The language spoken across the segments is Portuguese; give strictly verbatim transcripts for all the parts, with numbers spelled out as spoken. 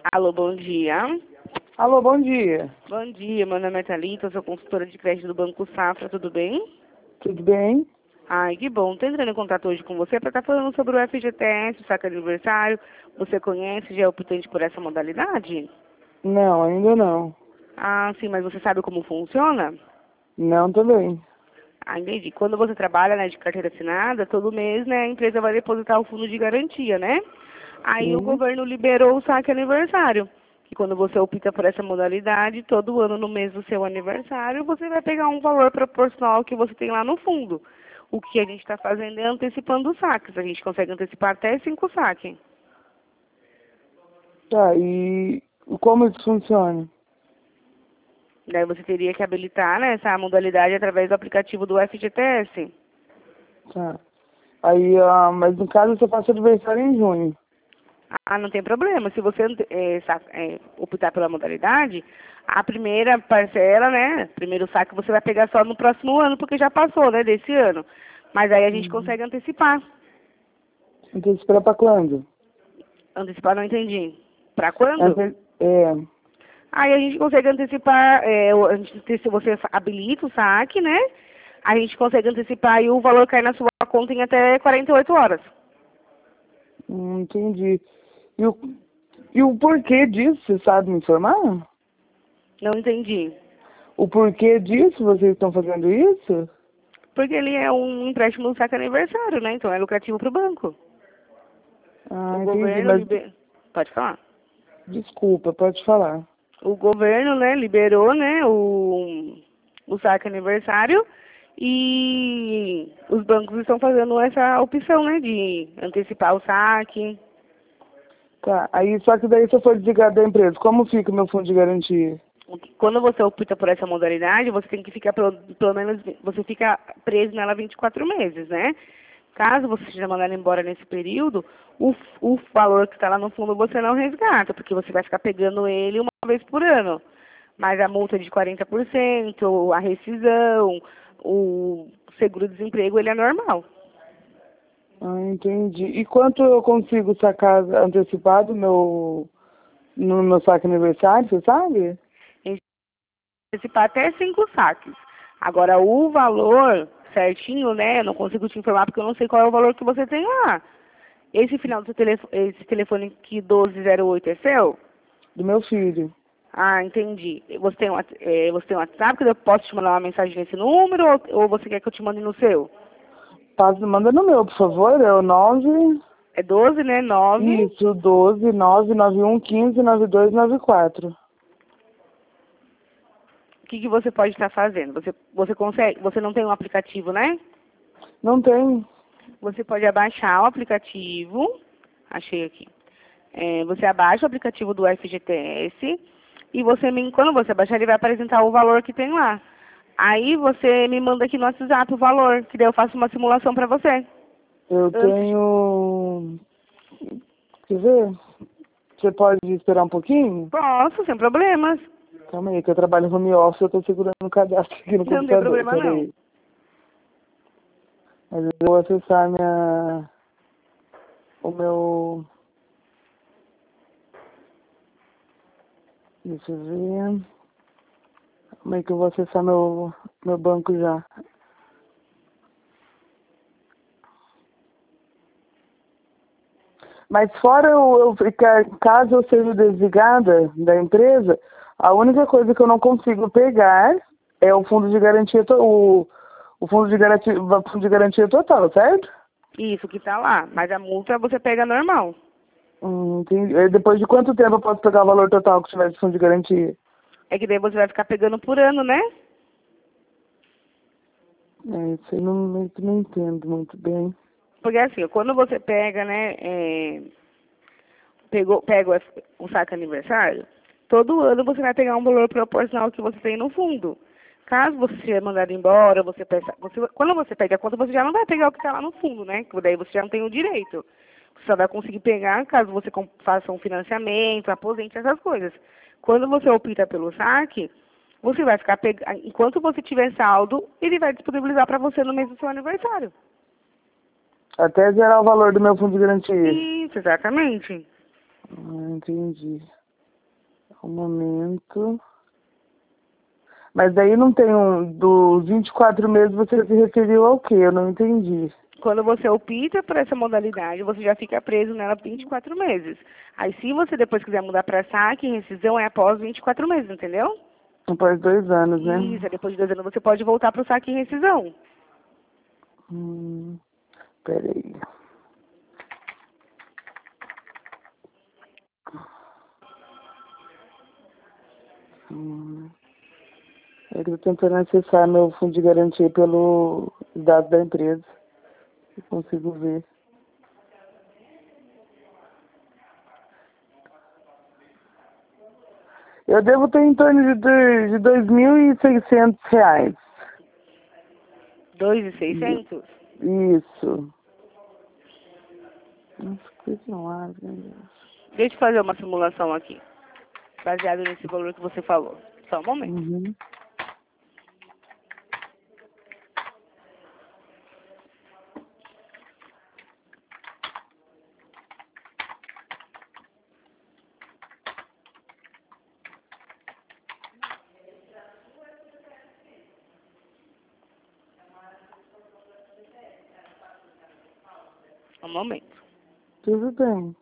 Alô, bom dia. Alô, bom dia. Bom dia, meu nome é Thalita, eu sou consultora de crédito do Banco Safra, tudo bem? Tudo bem? Ai, que bom. Tô entrando em contato hoje com você para estar falando sobre o F G T S, o saque aniversário. Você conhece, já é optante por essa modalidade? Não, ainda não. Ah, sim, mas você sabe como funciona? Não também. Ah, entendi. Quando você trabalha, né, de carteira assinada, todo mês, né, a empresa vai depositar o fundo de garantia, né? Aí o Sim. governo liberou o saque aniversário. E quando você opta por essa modalidade, todo ano no mês do seu aniversário, você vai pegar um valor proporcional ao que você tem lá no fundo. O que a gente está fazendo é antecipando os saques. A gente consegue antecipar até cinco saques. Tá, e como isso funciona? Daí você teria que habilitar, né, essa modalidade através do aplicativo do F G T S. Tá. Aí, ah, mas no caso você passa aniversário em junho. Ah, não tem problema. Se você é, sa- é, optar pela modalidade, a primeira parcela, né, primeiro saque você vai pegar só no próximo ano, porque já passou, né, desse ano. Mas aí a gente Uhum. consegue antecipar. Então espera pra quando? Antecipar, não entendi. Pra quando? Ante- É, Aí a gente consegue antecipar, é, o- a gente- se você habilita o saque, né, a gente consegue antecipar e o valor cai na sua conta em até quarenta e oito horas. hum, entendi. E o, e o porquê disso, você sabe me informar? Não entendi. O porquê disso, vocês estão fazendo isso? Porque ele é um empréstimo no saque aniversário, né, então é lucrativo para o banco. O Ah, entendi, governo mas liber... Pode falar. desculpa, pode falar. O governo, né, liberou, né, o, o saque aniversário e os bancos estão fazendo essa opção, né, de antecipar o saque. Tá, aí só que daí se eu for desligado da empresa, como fica o meu fundo de garantia? Quando você opta por essa modalidade, você tem que ficar pelo, pelo menos, você fica preso nela vinte e quatro meses, né? Caso você seja mandado embora nesse período, o, o valor que está lá no fundo você não resgata, porque você vai ficar pegando ele uma vez por ano. Mas a multa de quarenta por cento, a rescisão, o seguro-desemprego, ele é normal. Ah, entendi. E quanto eu consigo sacar antecipado meu, no meu saque aniversário, você sabe? Antecipar até cinco saques. Agora, o valor certinho, né, eu não consigo te informar porque eu não sei qual é o valor que você tem lá. Esse final do seu telefone, esse telefone aqui doze zero oito é seu? Do meu filho. Ah, entendi. Você tem, um Whats- eh, você tem um WhatsApp que eu posso te mandar uma mensagem nesse número ou, ou você quer que eu te mande no seu? Passa, manda no meu, por favor. É o nove. É doze, né? Nove. Isso, doze, nove nove um, quinze, nove dois nove quatro. O que, que você pode estar fazendo? Você, você consegue, você não tem um aplicativo, né? Não tem. Você pode abaixar o aplicativo. Achei aqui. É, você abaixa o aplicativo do F G T S e você me, quando você baixar, ele vai apresentar o valor que tem lá. Aí você me manda aqui no WhatsApp o valor, que daí eu faço uma simulação para você. Eu Antes, tenho. Quer ver? Você pode esperar um pouquinho? posso, sem problemas. Calma aí, que eu trabalho no home office, eu tô segurando o cadastro aqui no Não tem computador. problema não. Peraí. Mas eu vou acessar minha. O meu. Deixa eu ver. Como é que eu vou acessar meu, meu banco já? Mas fora eu, eu ficar, caso eu seja desligada da empresa, a única coisa que eu não consigo pegar é o fundo de garantia, to- o, o fundo de garantia, o fundo de garantia total, certo? Isso que tá lá. Mas a multa você pega normal. Hum, entendi. E depois de quanto tempo eu posso pegar o valor total que tiver de fundo de garantia? É que daí você vai ficar pegando por ano, né? É, isso aí não, não, não entendo muito bem. Porque assim, quando você pega, né, é, pegou, pega o, F- o saque aniversário, todo ano você vai pegar um valor proporcional ao que você tem no fundo. Caso você seja mandado embora, você peça, você, quando você pede a conta, você já não vai pegar o que está lá no fundo, né? Que daí você já não tem o direito. Você só vai conseguir pegar caso você com- faça um financiamento, aposente, essas coisas. Quando você opta pelo saque, você vai ficar pegando, enquanto você tiver saldo, ele vai disponibilizar para você no mês do seu aniversário. Até zerar o valor do meu fundo de garantia. Isso, exatamente. Ah, entendi. Um momento. Mas daí não tem um... Dos vinte e quatro meses você se referiu ao quê? Eu não entendi. Quando você opta por essa modalidade, você já fica preso nela vinte e quatro meses. Aí, se você depois quiser mudar para saque, rescisão é após vinte e quatro meses, entendeu? Após dois anos, né? Isso, aí depois de dois anos você pode voltar para o saque e rescisão. Hum, peraí. Hum. É que eu tô tentando acessar meu fundo de garantia pelos dados da empresa. Eu consigo ver. Eu devo ter em torno de, dois- de dois mil e seiscentos reais. dois mil e seiscentos? Isso. Nossa, coisa lá, meu Deus. Deixa eu fazer uma simulação aqui, baseado nesse valor que você falou. Só um momento. Uhum. Um momento. Tudo bem.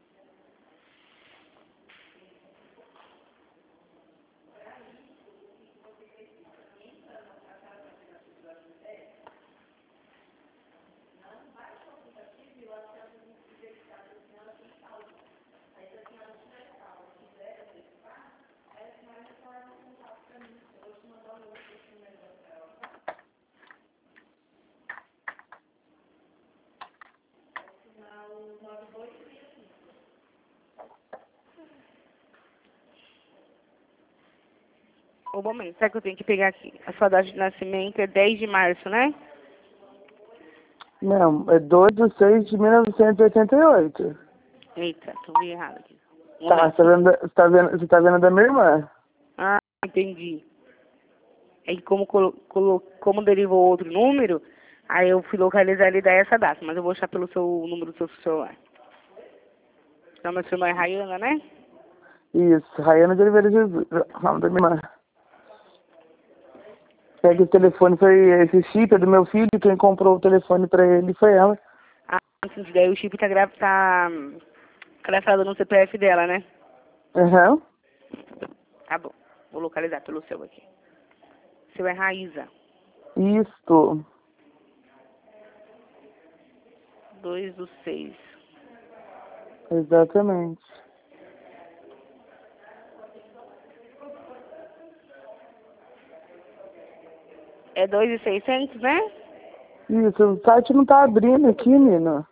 Um momento, será que eu tenho que pegar aqui? A sua data de nascimento é dez de março, né? Não, é dois de seis de mil novecentos e oitenta e oito. Eita, tô vi errado aqui. Um Tá, momento. você tá vendo, da- você tá vendo, você tá vendo da minha irmã? Ah, entendi. É que como, colo, colo, como derivou outro número, aí eu fui localizar ele e dar essa data, mas eu vou achar pelo seu número do seu celular. Então, minha sua irmã é Rayana, né? Isso, Rayana de Oliveira Jesus. Nome da minha irmã. É que o telefone foi esse chip é do meu filho, quem comprou o telefone pra ele foi ela. Ah, entendi. Daí o chip tá, gra- tá hum, cadastrado no C P F dela, né? Aham. Tá bom. Vou localizar pelo seu aqui. Seu é Raíza. Isto. dois do seis. Exatamente. É dois mil e seiscentos, né? Isso, o site não tá abrindo aqui, menina.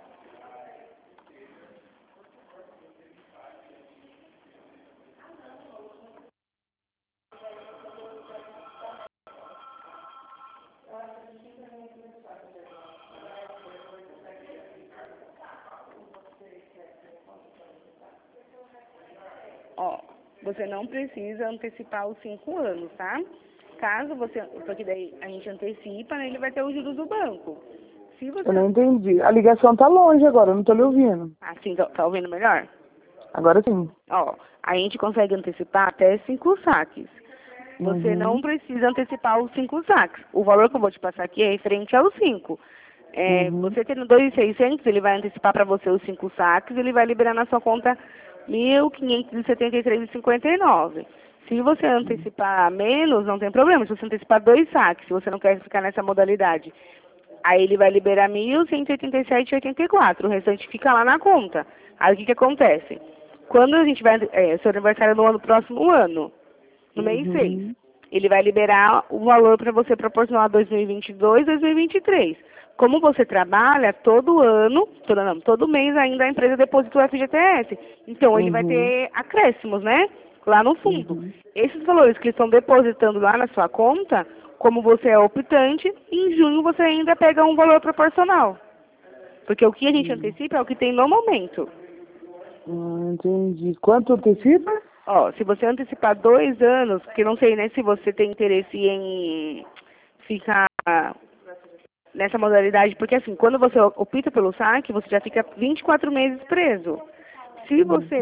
Ó, você não precisa antecipar os cinco anos, tá? Caso você, porque daí a gente antecipa, né, ele vai ter os juros do banco. Se você, Eu não entendi. A ligação tá longe agora, eu não tô lhe ouvindo. assim, tá, tá ouvindo melhor? Agora sim. Ó, a gente consegue antecipar até cinco saques. Você Uhum. não precisa antecipar os cinco saques. O valor que eu vou te passar aqui é referente aos cinco. É, Uhum. você tendo dois mil e seiscentos, ele vai antecipar para você os cinco saques, ele vai liberar na sua conta mil quinhentos e setenta e três reais e cinquenta e nove. Se você antecipar menos, não tem problema. Se você antecipar dois saques, se você não quer ficar nessa modalidade, aí ele vai liberar mil cento e oitenta e sete reais e oitenta e quatro. O restante fica lá na conta. Aí o que que acontece? Quando a gente vai, é, seu aniversário é no ano próximo ano, no mês seis, Uhum. ele vai liberar o valor para você proporcionar dois mil e vinte e dois, dois mil e vinte e três. Como você trabalha, todo ano, todo, não, todo mês ainda a empresa deposita o F G T S. Então, ele vai Uhum. ter acréscimos, né? Lá no fundo. Uhum. Esses valores que estão depositando lá na sua conta, como você é optante, em junho você ainda pega um valor proporcional. Porque o que a gente Uhum. antecipa é o que tem no momento. Ah, entendi. Quanto antecipa? Ó, se você antecipar dois anos, porque não sei, né, se você tem interesse em ficar nessa modalidade, porque assim, quando você opta pelo saque, você já fica vinte e quatro meses preso. Se você Uhum.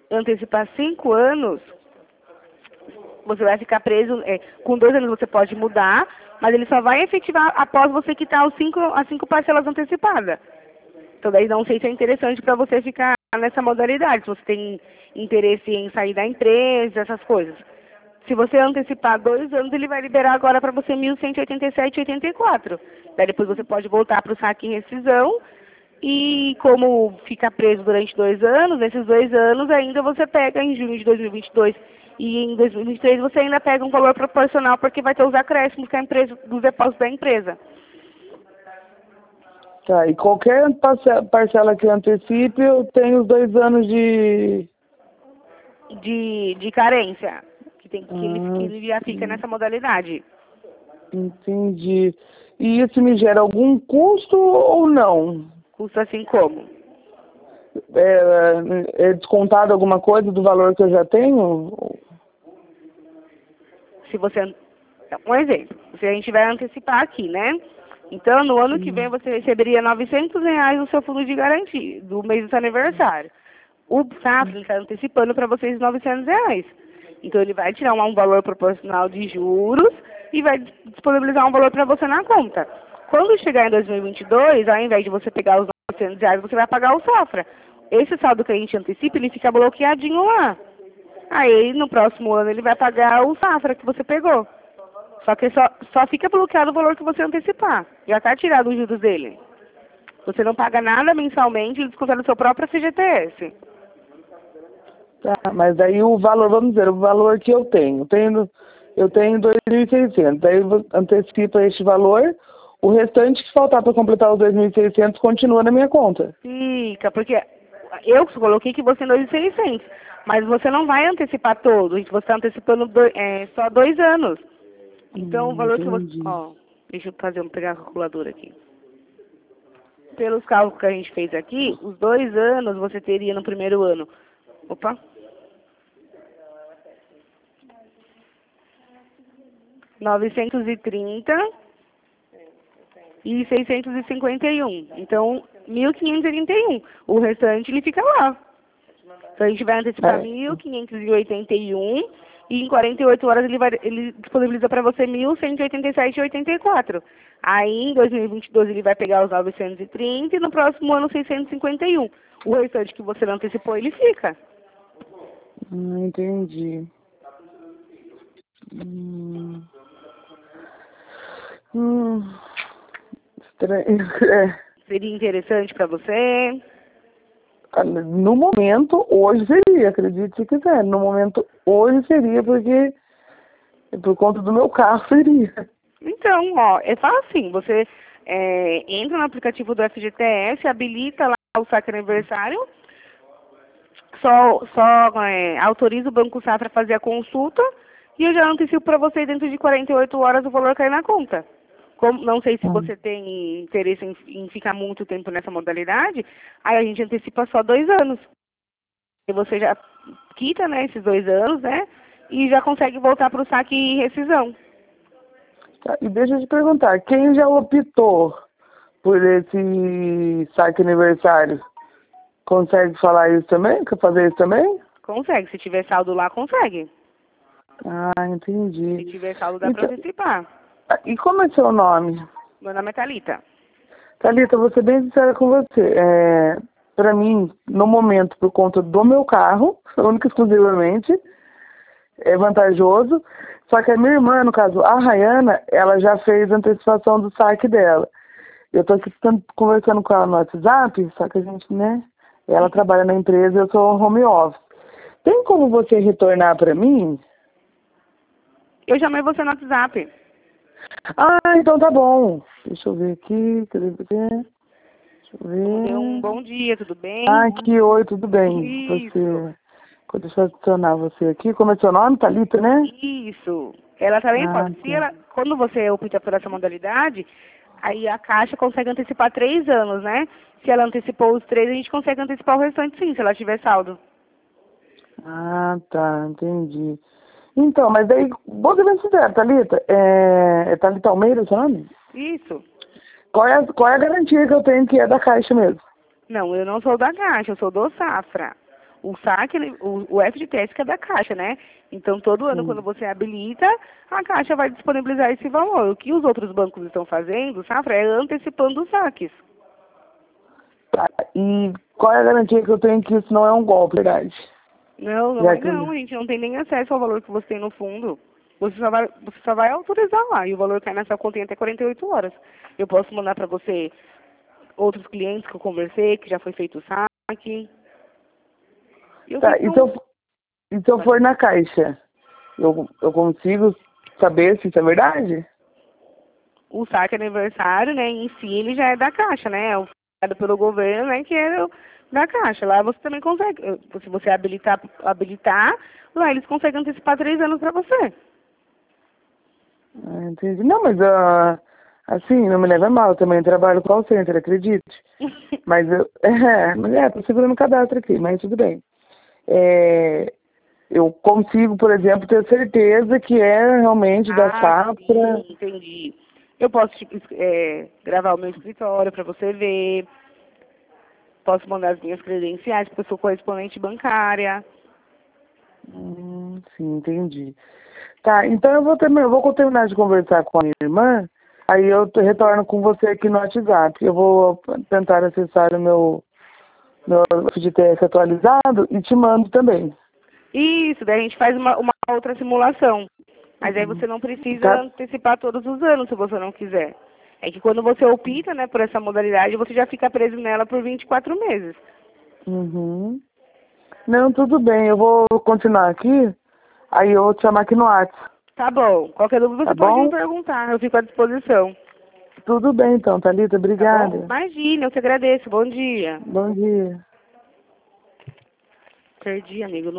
antecipar cinco anos, você vai ficar preso, é, com dois anos você pode mudar, mas ele só vai efetivar após você quitar os cinco, as cinco parcelas antecipadas. Então daí não sei se é interessante para você ficar nessa modalidade, se você tem interesse em sair da empresa, essas coisas. Se você antecipar dois anos, ele vai liberar agora para você mil cento e oitenta e sete vírgula oitenta e quatro. Daí depois você pode voltar para o saque em rescisão e como fica preso durante dois anos, nesses dois anos ainda você pega em junho de dois mil e vinte e dois e em dois mil e vinte e três você ainda pega um valor proporcional porque vai ter os acréscimos que a empresa, dos depósitos da empresa. Tá, e qualquer parcela, parcela que eu antecipe, eu tenho os dois anos de... De, de carência, que, tem, que, ele, Ah, que ele já fica nessa modalidade. entendi. E isso me gera algum custo ou não? Custa assim como? É, é descontado alguma coisa do valor que eu já tenho? Se você... Um exemplo, se a gente vai antecipar aqui, né? Então, no ano que vem, você receberia novecentos reais no seu fundo de garantia, do mês do seu aniversário. O Safra está antecipando para vocês novecentos reais. Então, ele vai tirar um, um valor proporcional de juros e vai disponibilizar um valor para você na conta. Quando chegar em dois mil e vinte e dois, ao invés de você pegar os novecentos reais, você vai pagar o Safra. Esse saldo que a gente antecipa, ele fica bloqueadinho lá. Aí, no próximo ano, ele vai pagar o Safra que você pegou. Só que só, só fica bloqueado o valor que você antecipar. Já está tirado os juros dele. Você não paga nada mensalmente, ele desconta do seu próprio F G T S. Tá, mas aí o valor, vamos dizer, o valor que eu tenho, tenho eu tenho dois mil e seiscentos, aí eu antecipo este valor, o restante que faltar para completar os dois mil e seiscentos continua na minha conta. Fica, porque eu coloquei que você é dois mil e seiscentos, mas você não vai antecipar todo, você está antecipando do, é, só dois anos. Então, Hum, o valor que você... entendi. Ó, deixa eu fazer, vou pegar a calculadora aqui. Pelos cálculos que a gente fez aqui, os dois anos você teria no primeiro ano. Opa. novecentos e trinta e seiscentos e cinquenta e um. Então, mil quinhentos e oitenta e um. O restante ele fica lá. Então, a gente vai antecipar É. mil quinhentos e oitenta e um e em quarenta e oito horas ele, vai, ele disponibiliza para você mil cento e oitenta e sete vírgula oitenta e quatro. Aí, em dois mil e vinte e dois, ele vai pegar os novecentos e trinta e no próximo ano, seiscentos e cinquenta e um. O restante que você não antecipou, ele fica. Hum, entendi. Hum. Hum. Estranho. É. Seria interessante para você? No momento, hoje seria, acredite se quiser. No momento, hoje seria, porque por conta do meu carro seria. Então, ó, é fácil assim, você é, entra no aplicativo do F G T S, habilita lá o saque aniversário, só, só é, autoriza o Banco Safra a fazer a consulta e eu já antecipo para você dentro de quarenta e oito horas o valor cair na conta. Como, não sei se Hum. você tem interesse em, em ficar muito tempo nessa modalidade, aí a gente antecipa só dois anos. E você já quita, né, esses dois anos, né, e já consegue voltar para o saque e rescisão. Tá, e deixa eu te perguntar, quem já optou por esse saque aniversário, consegue falar isso também? Quer fazer isso também? Consegue, se tiver saldo lá, consegue. Ah, entendi. Se tiver saldo, dá Então, para antecipar. e como é seu nome? Meu nome é Thalita. Thalita, vou ser bem sincera com você. É, para mim, no momento, por conta do meu carro, única e exclusivamente, é vantajoso. Só que a minha irmã, no caso, a Rayana, ela já fez a antecipação do saque dela. Eu tô aqui conversando com ela no WhatsApp, só que a gente, né? Ela trabalha na empresa e eu sou home office. Tem como você retornar para mim? Eu chamei você no WhatsApp. Ah, então tá bom. Deixa eu ver aqui, cadê você? Deixa eu ver. Deu um bom dia, tudo bem? Ah, aqui, oi, tudo bem? Isso. Você... Deixa eu adicionar você aqui. Como é seu nome? Thalita, né? Isso. Ela também Ah, pode. Se tá. ela, quando você opta por essa modalidade, aí a Caixa consegue antecipar três anos, né? Se ela antecipou os três, a gente consegue antecipar o restante sim, se ela tiver saldo. Ah, tá, entendi. Então, mas daí, vou ser bem sincero, Thalita, é, é Thalita Almeida o seu nome? Isso. Qual é, a- qual é a garantia que eu tenho que é da Caixa mesmo? Não, eu não sou da Caixa, eu sou do Safra. o saque, ele- o, o F G T S que é da Caixa, né? Então, todo ano, Sim. quando você habilita, a Caixa vai disponibilizar esse valor. O que os outros bancos estão fazendo, Safra, é antecipando os saques. Tá. E qual é a garantia que eu tenho que isso não é um golpe, verdade? Não, não Já é que... não, a gente não tem nem acesso ao valor que você tem no fundo. Você só vai, você só vai autorizar lá, e o valor cai na sua conta em até quarenta e oito horas. Eu posso mandar para você outros clientes que eu conversei, que já foi feito o saque. E eu Tá, sei que e se eu, não... e se eu for na Caixa, eu, eu consigo saber se isso é verdade? O saque aniversário, né, em si, ele já é da Caixa, né? É o dado pelo governo, né, que é o da Caixa. Lá você também consegue, eh, se você habilitar, habilitar, lá eles conseguem antecipar três anos para você. Ah, entendi. Não, mas ah, assim, não me leva a mal, eu também trabalho call center, acredite. Mas eu, é, mas é, tô segurando o cadastro aqui, mas tudo bem. É, eu consigo, por exemplo, ter certeza que é realmente da Ah, Safra. sim, entendi. Eu posso te, eh, gravar o meu escritório para você ver. Posso mandar as minhas credenciais, porque eu sou correspondente bancária. Hum, sim, entendi. Tá, então eu vou, terminar, eu vou terminar de conversar com a minha irmã, aí eu te- retorno com você aqui no WhatsApp. Eu vou tentar acessar o meu, meu F G T S atualizado e te mando também. Isso, daí a gente faz uma, uma outra simulação. Mas aí Uhum. você não precisa Tá? antecipar todos os anos, se você não quiser. É que quando você opta, né, por essa modalidade, você já fica preso nela por vinte e quatro meses. Uhum. Não, tudo bem, eu vou continuar aqui, aí eu vou te chamar aqui no WhatsApp, Tá bom. Qualquer dúvida tá você pode me bom? perguntar, eu fico à disposição. Tudo bem então, Thalita, Tá bom? obrigada. Imagina, eu te agradeço. Bom dia. Bom dia. Perdi, amigo.